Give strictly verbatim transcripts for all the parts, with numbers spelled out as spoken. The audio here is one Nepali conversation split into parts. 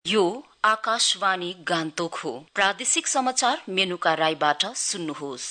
यो आकाशवाणी गान्तोक हो। प्रादेशिक समाचार मेनुका राईबाट सुन्नुहोस्।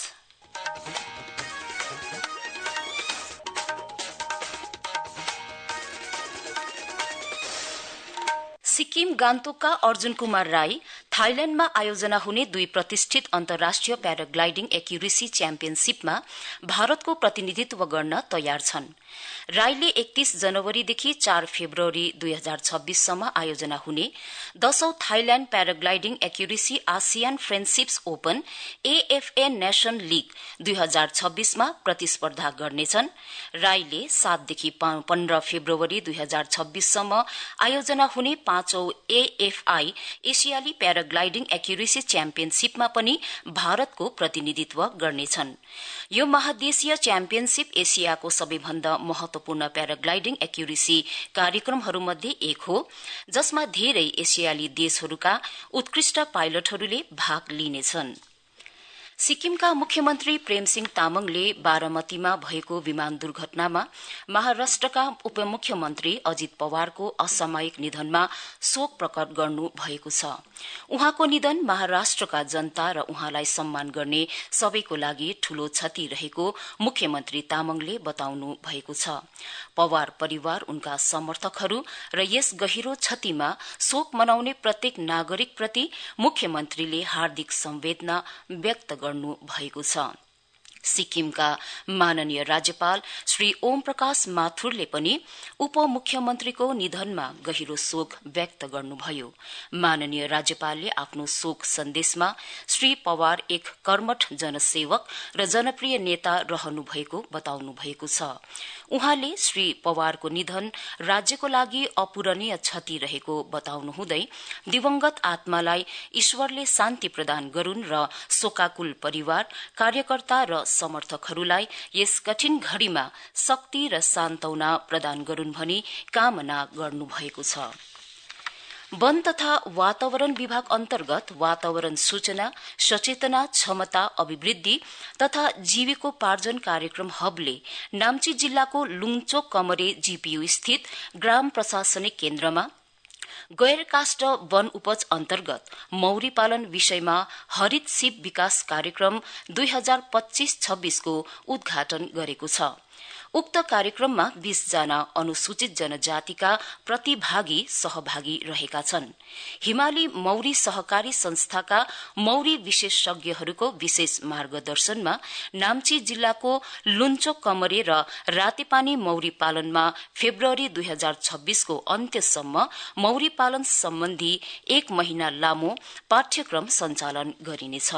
सिक्किम गान्तोकका अर्जुन कुमार राई थाइल्याण्डमा आयोजना हुने दुई प्रतिष्ठित अन्तर्राष्ट्रिय प्याराग्लाइडिङ एक्युरेसी च्याम्पियनशीपमा भारतको प्रतिनिधित्व गर्न तयार छन्। राईले एकतीस जनवरीदेखि चार फेब्रुअरी दुई हजार छब्बीससम्म आयोजना हुने दशौं Thailand paragliding accuracy ASEAN friendships open AFA nation league दुई हजार छब्बीसमा प्रतिस्पर्धा गर्नेछन्। राईले सातदेखि पन्ध्र फेब्रुअरी दुई हजार छब्बीससम्म आयोजना हुने पाँचौं एएफआई एसियाली प्याराग्लाइडिङ एक्युरेसी च्याम्पियनशीपमा पनि भारतको प्रतिनिधित्व गर्नेछन्। यो महादेशीय च्याम्पियनशीप एसियाको सबैभन्दा महत्वपूर्ण प्याराग्लाइडिङ एक्युरेसी कार्यक्रमहरूमध्ये एक हो, जसमा धेरै एसियाली देशहरूका उत्कृष्ट पाइलटहरूले भाग लिनेछन्। सिक्किमका मुख्यमन्त्री प्रेमसिंह तामाङले बारामतीमा भएको विमान दुर्घटनामा महाराष्ट्रका उपमुख्यमन्त्री अजित पवारको असामयिक निधनमा शोक प्रकट गर्नु भएको छ। उहाँको निधन महाराष्ट्रका जनता र उहाँलाई सम्मान गर्ने सबैको लागि ठूलो क्षति रहेको मुख्यमन्त्री तामाङले बताउनु भएको छ। पवार परिवार, उनका समर्थकहरू र यस गहिरो क्षतिमा शोक मनाउने प्रत्येक नागरिकप्रति मुख्यमन्त्रीले हार्दिक संवेदना व्यक्त गर्नु भएको छ। सिक्किमका माननीय राज्यपाल श्री ओम प्रकाश माथुरले पनि उपमुख्यमन्त्रीको निधनमा गहिरो शोक व्यक्त गर्नुभयो। माननीय राज्यपालले आफ्नो शोक सन्देशमा श्री पवार एक कर्मठ जनसेवक र जनप्रिय नेता रहनु भएको बताउनु भएको छ। उहाँले श्री पवारको निधन राज्यको लागि अपूरणीय क्षति रहेको बताउनु हुँदै दिवंगत आत्मालाई ईश्वरले शान्ति प्रदान गरून् र शोकाकुल परिवार, कार्यकर्ता र समर्थकहरूलाई यस कठिन घड़ीमा शक्ति र सान्त्वना प्रदान गरून् भनी कामना गर्नुभएको छ। वन तथा वातावरण विभाग अन्तर्गत वातावरण सूचना, सचेतना, क्षमता अभिवृद्धि तथा जीविकोपार्जन कार्यक्रम हबले नाम्ची जिल्लाको लुङचोक कमरे जीपीयू स्थित ग्राम प्रशासनिक केन्द्रमा गैर काष्ठ वन उपज अन्तर्गत मौरी पालन विषयमा हरित सीप विकास कार्यक्रम दुई हजार पच्चीस छब्बीस को उद्घाटन गरेको छ। उक्त कार्यक्रममा बीस जना अनुसूचित जनजातिका प्रतिभागी सहभागी रहेका छन्। हिमाली मौरी सहकारी संस्थाका मौरी विशेषज्ञहरूको विशेष मार्गदर्शनमा नाम्ची जिल्लाको लुन्चोक कमरे र रातेपानी मौरी पालनमा फेब्रुअरी दुई हजार छब्बीस को अन्त्यसम्म मौरी पालन सम्बन्धी एक महिना लामो पाठ्यक्रम सञ्चालन गरिनेछ।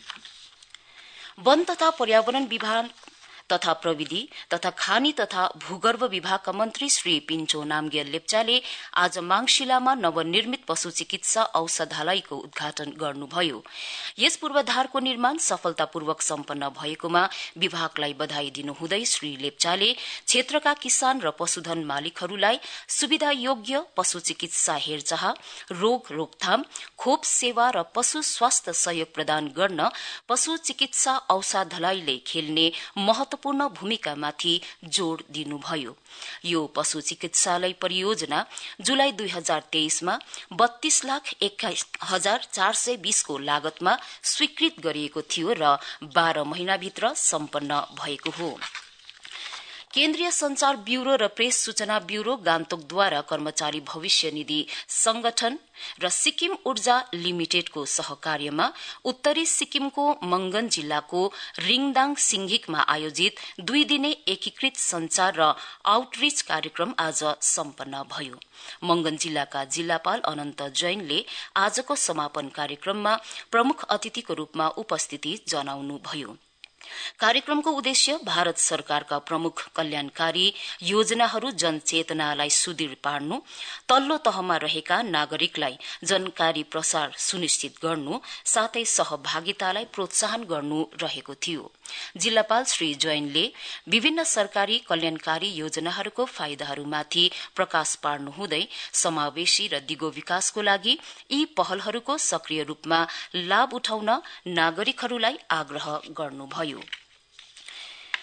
वन तथा पर्यावरण विभाग तथा प्रविधि तथा खानी तथा भूगर्भ विभागका मन्त्री श्री पिन्छो नामग्याल लेप्चाले आज माङशिलामा नवनिर्मित पशु चिकित्सा औषधालयको उद्घाटन गर्नुभयो। यस पूर्वाधारको निर्माण सफलतापूर्वक सम्पन्न भएकोमा विभागलाई बधाई दिनुहुँदै श्री लेप्चाले क्षेत्रका किसान र पशुधन मालिकहरूलाई सुविधा योग्य पशु चिकित्सा हेरचाह, रोग रोकथाम, खोप सेवा र पशु स्वास्थ्य सहयोग प्रदान गर्न पशु चिकित्सा औषधालयले खेल्ने महत्व पूर्ण भूमिकामाथि जोड़ दिनुभयो। यो पशु चिकित्सालय परियोजना जुलाई दुई हजार तेइस मा बत्तीस लाख एक्काइस हजार चार सय बीस को लागतमा स्वीकृत गरिएको थियो र बाह्र महिनाभित्र सम्पन्न भएको हो। केन्द्रीय संचार ब्यूरो र प्रेस सूचना ब्यूरो गान्तोकद्वारा कर्मचारी भविष्य निधि संगठन र सिक्किम ऊर्जा लिमिटेडको सहकार्यमा उत्तरी सिक्किमको मंगन जिल्लाको रिङदाङ सिंघिकमा आयोजित दुई दिने एकीकृत संचार र आउटरीच कार्यक्रम आज सम्पन्न भयो। मंगन जिल्लाका जिल्लापाल अनन्त जैनले आजको समापन कार्यक्रममा प्रमुख अतिथिको रूपमा उपस्थिति जनाउनुभयो। कार्यक्रमको उद्देश्य भारत सरकारका प्रमुख कल्याणकारी योजनाहरू जनचेतनालाई सुदृढ पार्नु, तल्लो तहमा रहेका नागरिकलाई जानकारी प्रसार सुनिश्चित गर्नु, साथै सहभागितालाई प्रोत्साहन गर्नु रहेको थियो। जिल्लापाल श्री जैनले विभिन्न सरकारी कल्याणकारी योजनाहरूको फाइदाहरूमाथि प्रकाश पार्नुहुँदै समावेशी र दिगो विकासको लागि यी पहलहरूको सक्रिय रूपमा लाभ उठाउन नागरिकहरूलाई आग्रह गर्नुभयो।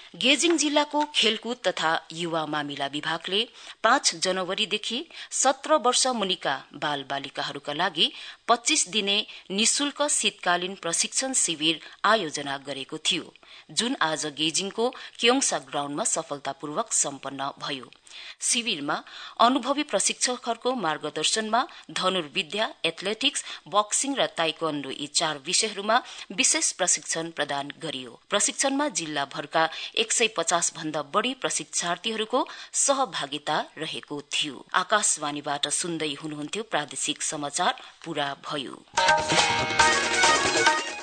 गेजिङ जिल्लाको खेलकुद तथा युवा मामिला विभागले पाँच जनवरीदेखि सत्र वर्ष मुनिका बाल बालिकाहरूका लागि पच्चीस दिने निशुल्क शीतकालीन प्रशिक्षण शिविर आयोजना गरेको थियो, जुन आज गेजिङको क्योङसा ग्राउण्डमा सफलतापूर्वक सम्पन्न भयो। शिविरमा अनुभवी प्रशिक्षकहरूको मार्गदर्शनमा धनुर्विद्या, एथलेटिक्स, बक्सिङ र ताइक्वान्डो यी चार विषयहरूमा विशेष प्रशिक्षण प्रदान गरियो। प्रशिक्षणमा जिल्लाभरका एक सय पचास भन्दा बढ़ी प्रशिक्षार्थीहरूको सहभागिता रहेको थियो। आकाशवाणीबाट सुन्दै हुनुहुन्थ्यो प्रादेशिक समाचार पूरा भयो।